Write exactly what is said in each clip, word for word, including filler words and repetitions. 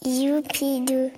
Youpidou.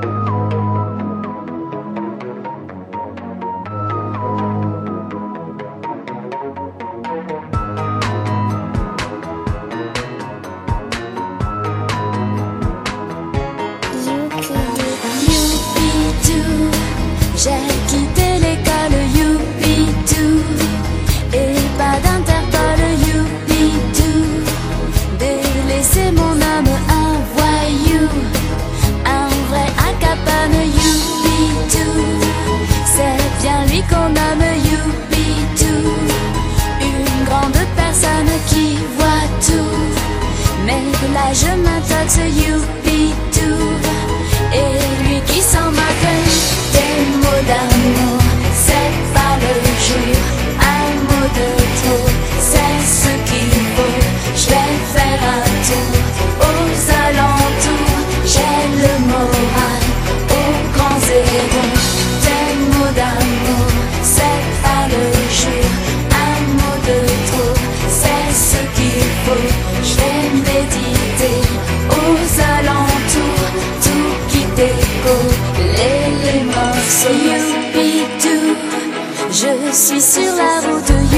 J'ai quitté l'école, youpidou. Et pas d'interpol, youpidou. Délaissé mon âme, un voyou, un vrai acapane, youpidou. C'est bien lui qu'on nomme youpidou. Une grande personne qui voit tout. Mais là je m'intoxe, youpidou. Et lui qui s'en moque. Des mots d'amour, c'est pas le jour. Un mot de trop, c'est ce qu'il faut. Je vais faire un tour aux alentours. J'ai le moral au grand zéro. Des mots d'amour, c'est pas le jour. Un mot de trop, c'est ce qu'il faut. Je vais méditer aux alentours. Tout qui déco. Youpidou, je suis sur la route.